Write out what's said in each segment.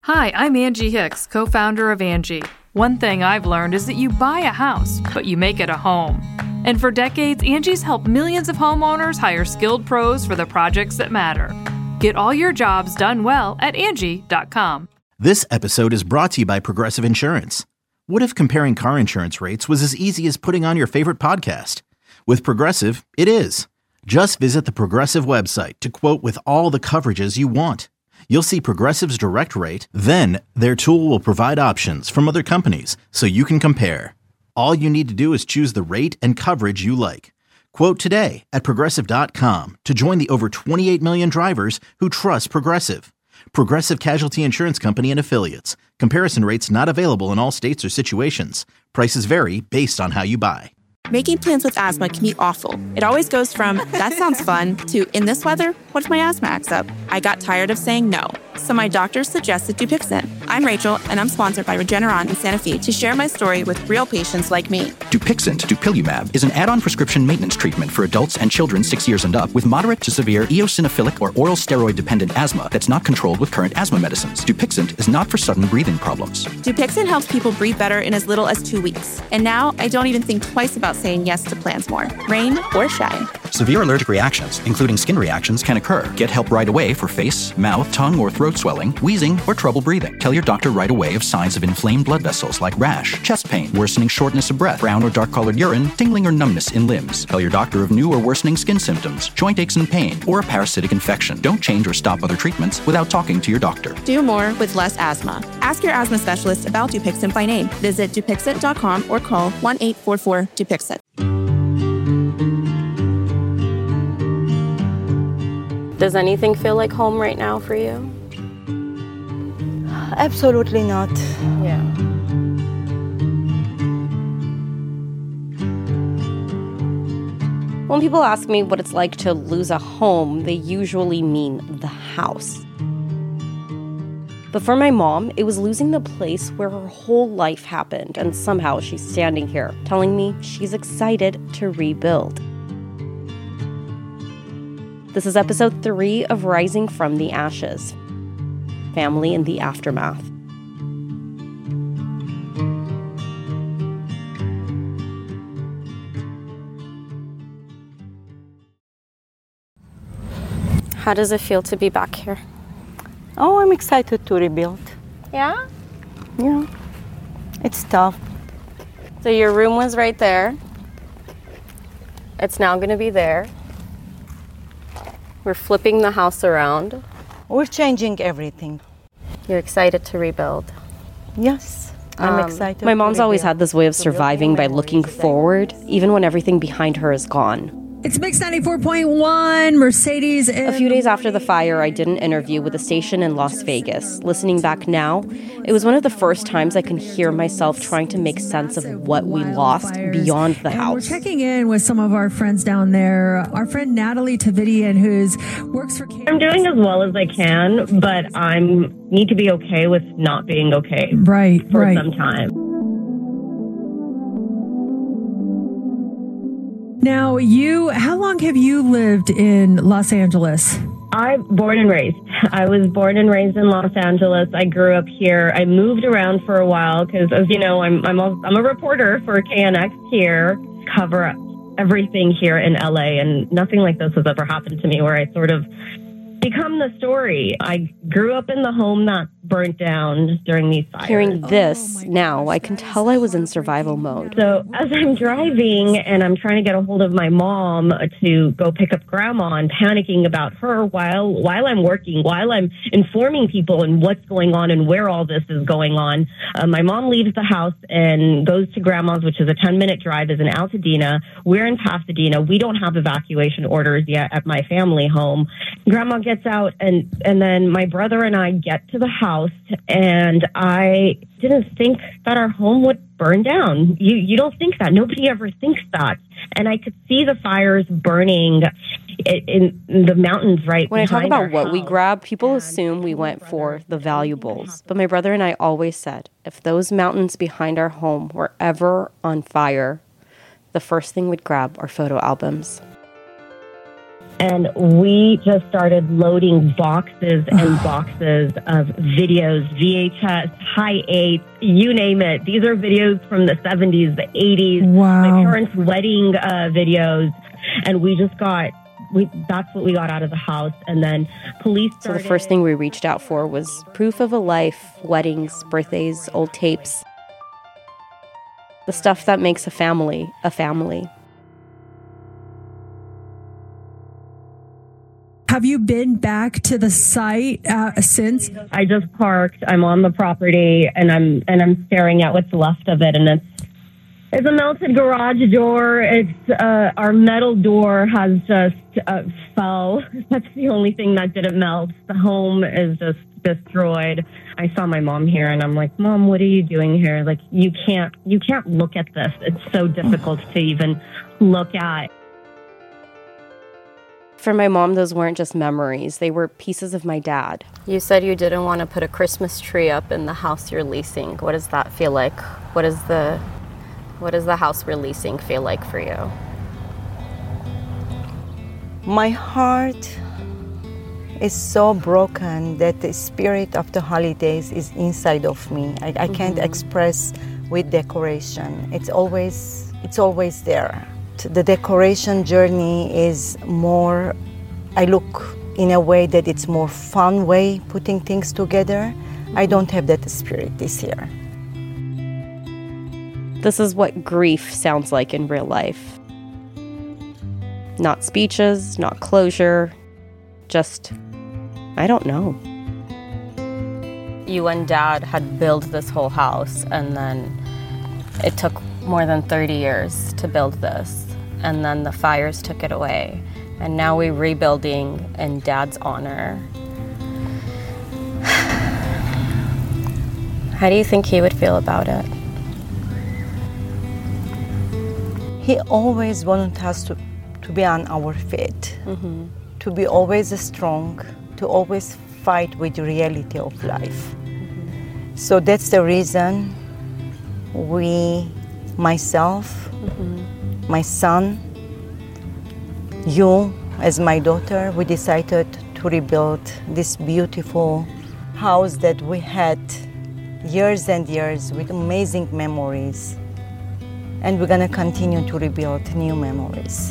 Hi, I'm Angie Hicks, co-founder of Angie. One thing I've learned is that you buy a house, but you make it a home. And for decades, Angie's helped millions of homeowners hire skilled pros for the projects that matter. Get all your jobs done well at Angie.com. This episode is brought to you by Progressive Insurance. What if comparing car insurance rates was as easy as putting on your favorite podcast? With Progressive, it is. Just visit the Progressive website to quote with all the coverages you want. You'll see Progressive's direct rate, then their tool will provide options from other companies so you can compare. All you need to do is choose the rate and coverage you like. Quote today at Progressive.com to join the over 28 million drivers who trust Progressive. Progressive Casualty Insurance Company and Affiliates. Comparison rates not available in all states or situations. Prices vary based on how you buy. Making plans with asthma can be awful. It always goes from, that sounds fun, to, in this weather, what if my asthma acts up? I got tired of saying no, so my doctor suggested Dupixent. I'm Rachel, and I'm sponsored by Regeneron in Santa Fe to share my story with real patients like me. Dupixent, dupilumab, is an add-on prescription maintenance treatment for adults and children 6 years and up with moderate to severe eosinophilic or oral steroid-dependent asthma that's not controlled with current asthma medicines. Dupixent is not for sudden breathing problems. Dupixent helps people breathe better in as little as 2 weeks. And now, I don't even think twice about saying yes to plans more, rain or shine. Severe allergic reactions, including skin reactions, can occur. Get help right away for face, mouth, tongue, or throat swelling, wheezing, or trouble breathing. Tell your doctor right away of signs of inflamed blood vessels like rash, chest pain, worsening shortness of breath, brown or dark-colored urine, tingling or numbness in limbs. Tell your doctor of new or worsening skin symptoms, joint aches and pain, or a parasitic infection. Don't change or stop other treatments without talking to your doctor. Do more with less asthma. Ask your asthma specialist about Dupixent by name. Visit Dupixent.com or call 1-844-DUPIXENT. Does anything feel like home right now for you? Absolutely not. Yeah. When people ask me what it's like to lose a home, they usually mean the house. But for my mom, it was losing the place where her whole life happened, and somehow she's standing here telling me she's excited to rebuild. This is episode 3 of Rising from the Ashes, Family in the Aftermath. How does it feel to be back here? Oh, I'm excited to rebuild. Yeah? Yeah. It's tough. So your room was right there. It's now going to be there. We're flipping the house around. We're changing everything. You're excited to rebuild. Yes, I'm excited. My mom's always had this way of surviving by looking forward, even when everything behind her is gone. It's Mix 94.1, Mercedes. A few days after the fire, I did an interview with a station in Las Vegas. Listening back now, it was one of the first times I can hear myself trying to make sense of what we lost beyond the house. We're checking in with some of our friends down there. Our friend Natalie Tavidian, works for... I'm doing as well as I can, but I need to be okay with not being okay for some time. Now, how long have you lived in Los Angeles? I'm born and raised. I was born and raised in Los Angeles. I grew up here. I moved around for a while because, as you know, I'm a reporter for KNX here, cover everything here in LA, and nothing like this has ever happened to me where I sort of become the story. I grew up in the home that burnt down during these fires. Hearing this now, I can tell I was in survival mode. So as I'm driving and I'm trying to get a hold of my mom to go pick up grandma and panicking about her while I'm working, while I'm informing people and what's going on and where all this is going on, my mom leaves the house and goes to grandma's, which is a 10-minute drive, is in Altadena. We're in Pasadena. We don't have evacuation orders yet at my family home. Grandma gets out and then my brother and I get to the house, and I didn't think that our home would burn down. You don't think that. Nobody ever thinks that. And I could see the fires burning in the mountains right When I talk behind about our what we house. grabbed, people assume we went for the valuables. But my brother and I always said, if those mountains behind our home were ever on fire, the first thing we'd grab are photo albums. And we just started loading boxes and boxes of videos, VHS, High 8, you name it. These are videos from the 70s, the 80s, my parents' wedding videos. And we just that's what we got out of the house. And then police started. So the first thing we reached out for was proof of a life, weddings, birthdays, old tapes. The stuff that makes a family a family. Have you been back to the site since? I just parked. I'm on the property, and I'm staring at what's left of it, and it's a melted garage door. It's our metal door has just fell. That's the only thing that didn't melt. The home is just destroyed. I saw my mom here, and I'm like, Mom, what are you doing here? Like, you can't look at this. It's so difficult to even look at. For my mom, those weren't just memories. They were pieces of my dad. You said you didn't want to put a Christmas tree up in the house you're leasing. What does that feel like? What does the house we're leasing feel like for you? My heart is so broken that the spirit of the holidays is inside of me. I can't express with decoration. It's always there. The decoration journey is more, I look in a way that it's more fun way putting things together. I don't have that spirit this year. This is what grief sounds like in real life. Not speeches, not closure, just, I don't know. You and Dad had built this whole house, and then it took more than 30 years to build this. And then the fires took it away. And now we're rebuilding in Dad's honor. How do you think he would feel about it? He always wanted us to be on our feet, to be always strong, to always fight with the reality of life. So that's the reason myself, my son, you as my daughter, we decided to rebuild this beautiful house that we had years and years with amazing memories. And we're gonna continue to rebuild new memories.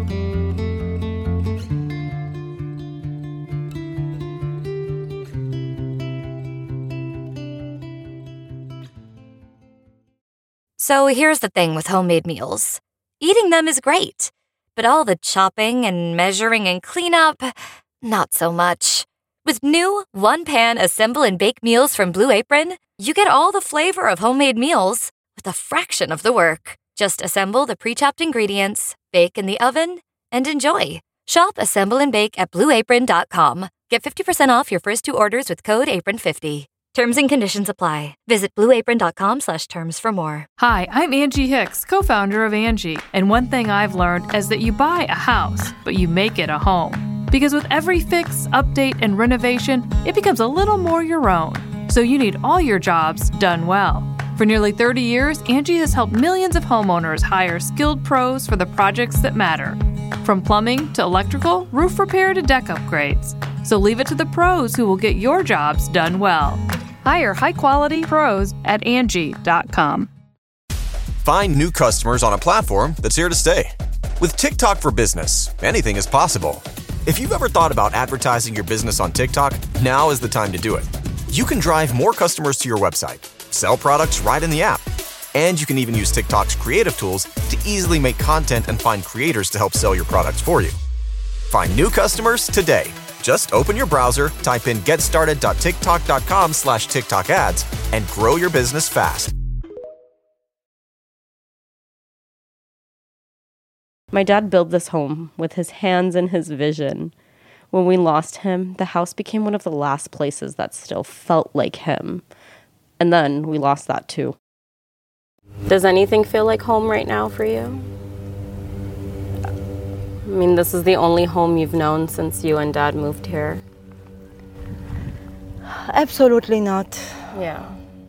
So here's the thing with homemade meals. Eating them is great, but all the chopping and measuring and cleanup, not so much. With new one-pan assemble and bake meals from Blue Apron, you get all the flavor of homemade meals with a fraction of the work. Just assemble the pre-chopped ingredients, bake in the oven, and enjoy. Shop Assemble and Bake at BlueApron.com. Get 50% off your first 2 orders with code APRON50. Terms and conditions apply. Visit BlueApron.com/terms for more. Hi, I'm Angie Hicks, co-founder of Angie. And one thing I've learned is that you buy a house, but you make it a home. Because with every fix, update, and renovation, it becomes a little more your own. So you need all your jobs done well. For nearly 30 years, Angie has helped millions of homeowners hire skilled pros for the projects that matter. From plumbing to electrical, roof repair to deck upgrades. So leave it to the pros who will get your jobs done well. Hire high-quality pros at Angie.com. Find new customers on a platform that's here to stay. With TikTok for Business, anything is possible. If you've ever thought about advertising your business on TikTok, now is the time to do it. You can drive more customers to your website, sell products right in the app, and you can even use TikTok's creative tools to easily make content and find creators to help sell your products for you. Find new customers today. Just open your browser, type in getstarted.tiktok.com/TikTok ads, and grow your business fast. My dad built this home with his hands and his vision. When we lost him, the house became one of the last places that still felt like him. And then we lost that too. Does anything feel like home right now for you? I mean, this is the only home you've known since you and Dad moved here. Absolutely not. Yeah.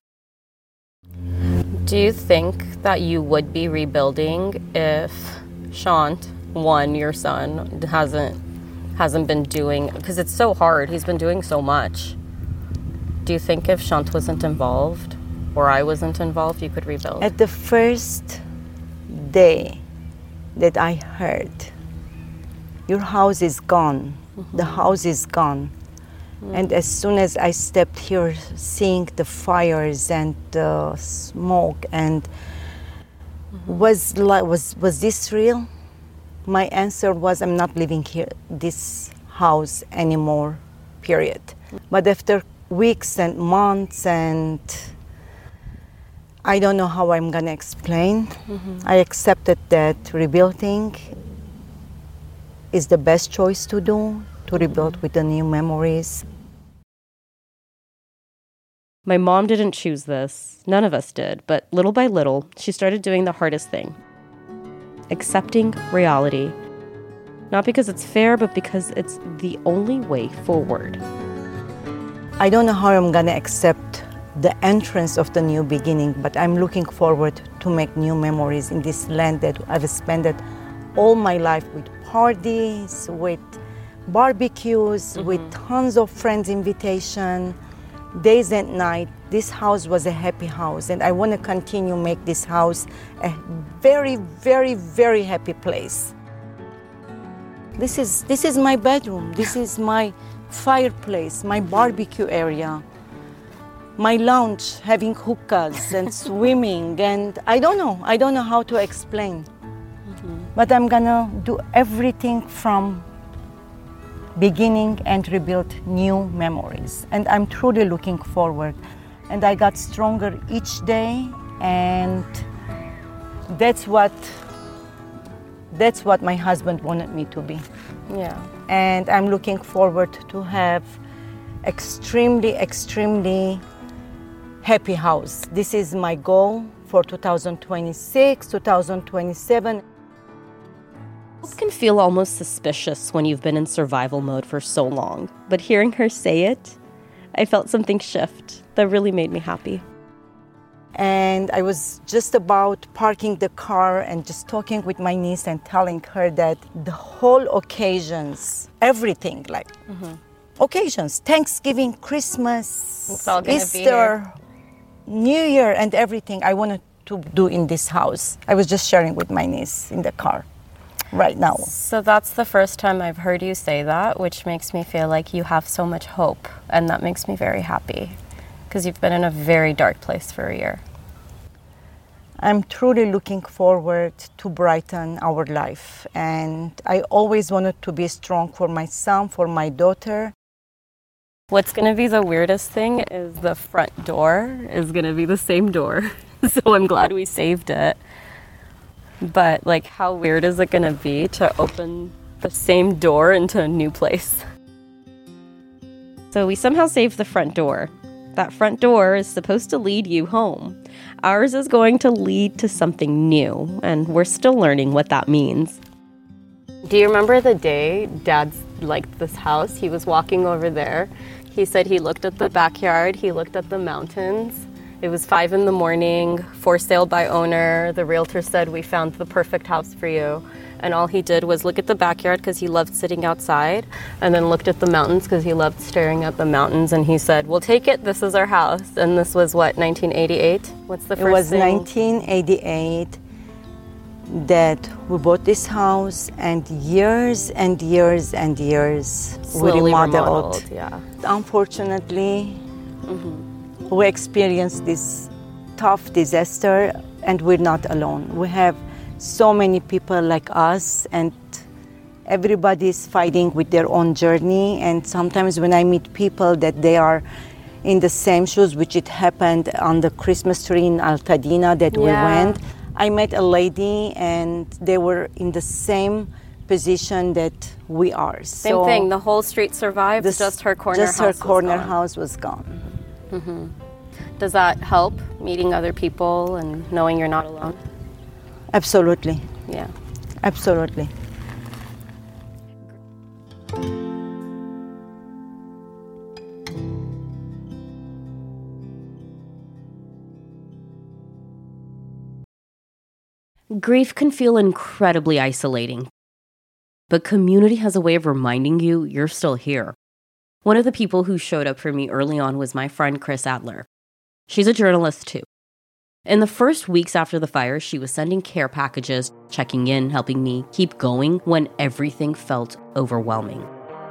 Do you think that you would be rebuilding if Shant, your son, hasn't hasn't been doing, because it's so hard. He's been doing so much. Do you think if Shant wasn't involved or I wasn't involved, you could rebuild? At the first day that I heard, your house is gone, the house is gone. And as soon as I stepped here, seeing the fires and the smoke, and was this real? My answer was, I'm not living here, this house anymore, period. But after weeks and months, and I don't know how I'm gonna explain, I accepted that rebuilding is the best choice to do, to rebuild with the new memories. My mom didn't choose this. None of us did. But little by little, she started doing the hardest thing. Accepting reality. Not because it's fair, but because it's the only way forward. I don't know how I'm gonna accept the entrance of the new beginning, but I'm looking forward to make new memories in this land that I've spent all my life with parties, with barbecues, with tons of friends' invitation, days and nights. This house was a happy house, and I want to continue make this house a very, very, very happy place. This is my bedroom. This is my fireplace, my barbecue area, my lounge, having hookahs and swimming, and I don't know how to explain. But I'm gonna do everything from beginning and rebuild new memories. And I'm truly looking forward. And I got stronger each day, and that's what my husband wanted me to be. Yeah. And I'm looking forward to have extremely, extremely happy house. This is my goal for 2026, 2027. It can feel almost suspicious when you've been in survival mode for so long, but hearing her say it, I felt something shift that really made me happy. And I was just about parking the car and just talking with my niece and telling her that the whole occasions, everything, like occasions, Thanksgiving, Christmas, It's all gonna Easter, New Year, and everything I wanted to do in this house. I was just sharing with my niece in the car right now. So that's the first time I've heard you say that, which makes me feel like you have so much hope, and that makes me very happy, because you've been in a very dark place for a year. I'm truly looking forward to brighten our life, and I always wanted to be strong for my son, for my daughter. What's going to be the weirdest thing is the front door is going to be the same door, so I'm glad we saved it. But, like, how weird is it going to be to open the same door into a new place? So we somehow saved the front door. That front door is supposed to lead you home. Ours is going to lead to something new, and we're still learning what that means. Do you remember the day Dad liked this house? He was walking over there. He said he looked at the backyard, he looked at the mountains. It was 5 a.m, for sale by owner. The realtor said, we found the perfect house for you. And all he did was look at the backyard because he loved sitting outside, and then looked at the mountains because he loved staring at the mountains. And he said, we'll take it. This is our house. And this was what, 1988? What's the first It was thing? 1988 that we bought this house, and years and years and years Slowly we remodeled. yeah. Unfortunately, we experienced this tough disaster, and we're not alone. We have so many people like us, and everybody's fighting with their own journey. And sometimes when I meet people that they are in the same shoes, which it happened on the Christmas tree in Altadena that we went, I met a lady and they were in the same position that we are. Same thing, the whole street survived, just her corner house Just her corner was gone. house was gone. Does that help, meeting other people and knowing you're not alone? Absolutely. Yeah. Absolutely. Grief can feel incredibly isolating. But community has a way of reminding you you're still here. One of the people who showed up for me early on was my friend Chris Adler. She's a journalist too. In the first weeks after the fire, she was sending care packages, checking in, helping me keep going when everything felt overwhelming.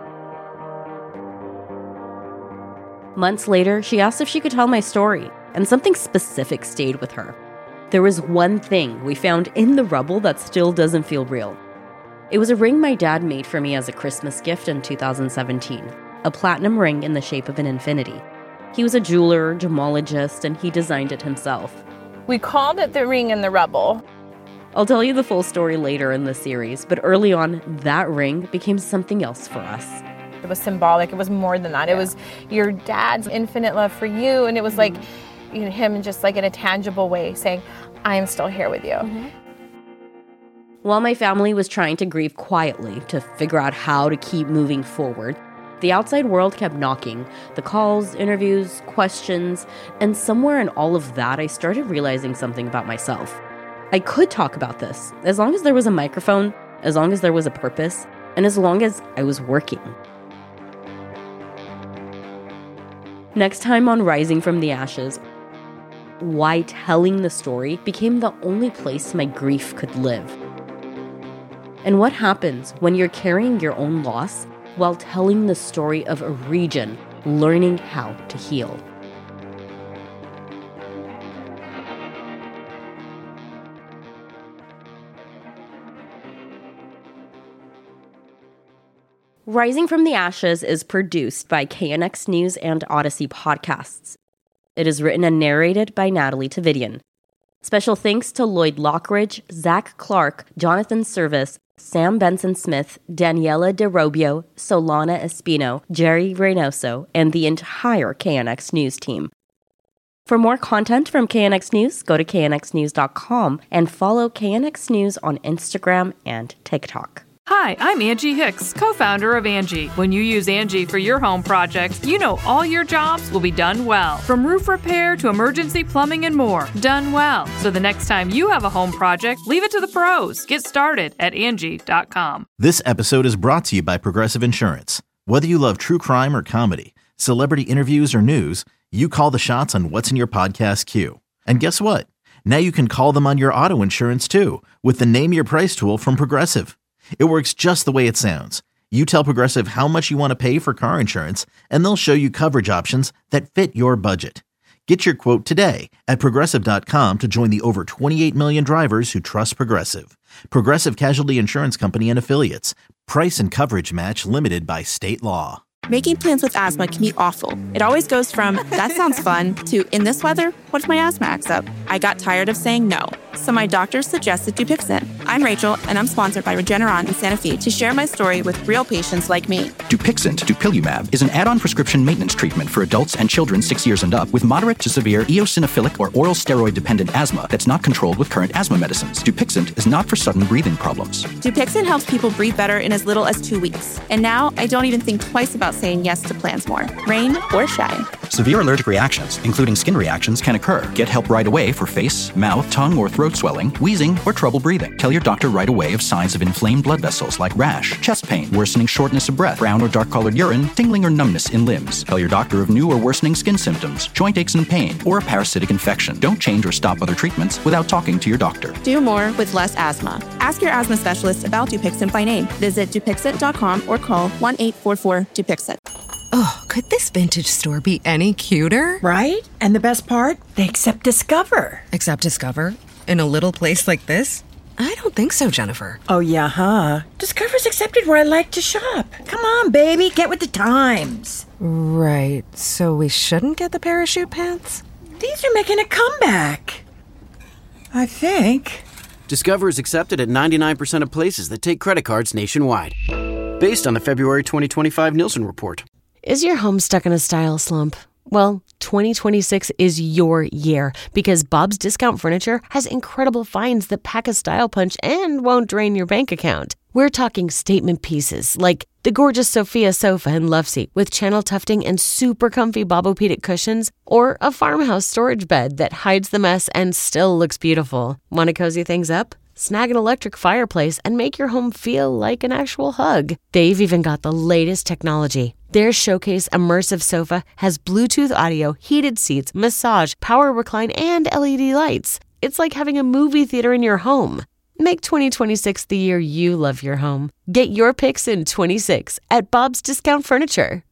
Months later, she asked if she could tell my story, and something specific stayed with her. There was one thing we found in the rubble that still doesn't feel real. It was a ring my dad made for me as a Christmas gift in 2017, a platinum ring in the shape of an infinity. He was a jeweler, gemologist, and he designed it himself. We called it the ring in the rubble. I'll tell you the full story later in the series, but early on, that ring became something else for us. It was symbolic. It was more than that. It was your dad's infinite love for you, and it was like him just like in a tangible way saying, I am still here with you. While my family was trying to grieve quietly to figure out how to keep moving forward, the outside world kept knocking. The calls, interviews, questions, and somewhere in all of that, I started realizing something about myself. I could talk about this, as long as there was a microphone, as long as there was a purpose, and as long as I was working. Next time on Rising from the Ashes, why telling the story became the only place my grief could live. And what happens when you're carrying your own loss while telling the story of a region learning how to heal. Rising from the Ashes is produced by KNX News and Odyssey Podcasts. It is written and narrated by Natalie Tavidian. Special thanks to Lloyd Lockridge, Zach Clark, Jonathan Service, Sam Benson-Smith, Daniela DeRobio, Solana Espino, Jerry Reynoso, and the entire KNX News team. For more content from KNX News, go to knxnews.com and follow KNX News on Instagram and TikTok. Hi, I'm Angie Hicks, co-founder of Angie. When you use Angie for your home projects, you know all your jobs will be done well. From roof repair to emergency plumbing and more, done well. So the next time you have a home project, leave it to the pros. Get started at Angie.com. This episode is brought to you by Progressive Insurance. Whether you love true crime or comedy, celebrity interviews or news, you call the shots on what's in your podcast queue. And guess what? Now you can call them on your auto insurance too, with the Name Your Price tool from Progressive. It works just the way it sounds. You tell Progressive how much you want to pay for car insurance, and they'll show you coverage options that fit your budget. Get your quote today at Progressive.com to join the over 28 million drivers who trust Progressive. Progressive Casualty Insurance Company and Affiliates. Price and coverage match limited by state law. Making plans with asthma can be awful. It always goes from, that sounds fun, to, in this weather, what if my asthma acts up? I got tired of saying no, so my doctor suggested Dupixent. I'm Rachel, and I'm sponsored by Regeneron in Santa Fe to share my story with real patients like me. Dupixent, dupilumab, is an add-on prescription maintenance treatment for adults and children 6 years and up with moderate to severe eosinophilic or oral steroid-dependent asthma that's not controlled with current asthma medicines. Dupixent is not for sudden breathing problems. Dupixent helps people breathe better in as little as 2 weeks. And now I don't even think twice about saying yes to plans more, rain or shine. Severe allergic reactions, including skin reactions, can occur. Get help right away for face, mouth, tongue, or throat swelling, wheezing, or trouble breathing. Tell your doctor right away of signs of inflamed blood vessels like rash, chest pain, worsening shortness of breath, brown or dark-colored urine, tingling or numbness in limbs. Tell your doctor of new or worsening skin symptoms, joint aches and pain, or a parasitic infection. Don't change or stop other treatments without talking to your doctor. Do more with less asthma. Ask your asthma specialist about Dupixent by name. Visit Dupixent.com or call 1-844-DUPIXENT. Oh, could this vintage store be any cuter? Right? And the best part? They accept Discover. Accept Discover? In a little place like this? I don't think so, Jennifer. Oh, yeah, huh? Discover's accepted where I like to shop. Come on, baby, get with the times. Right, so we shouldn't get the parachute pants? These are making a comeback. I think. Discover is accepted at 99% of places that take credit cards nationwide. Based on the February 2025 Nielsen report. Is your home stuck in a style slump? Well, 2026 is your year because Bob's Discount Furniture has incredible finds that pack a style punch and won't drain your bank account. We're talking statement pieces like the gorgeous Sophia sofa and love seat with channel tufting and super comfy Bobopedic cushions, or a farmhouse storage bed that hides the mess and still looks beautiful. Want to cozy things up? snag an electric fireplace, and make your home feel like an actual hug. They've even got the latest technology. Their Showcase Immersive Sofa has Bluetooth audio, heated seats, massage, power recline, and LED lights. It's like having a movie theater in your home. Make 2026 the year you love your home. Get your picks in 26 at Bob's Discount Furniture.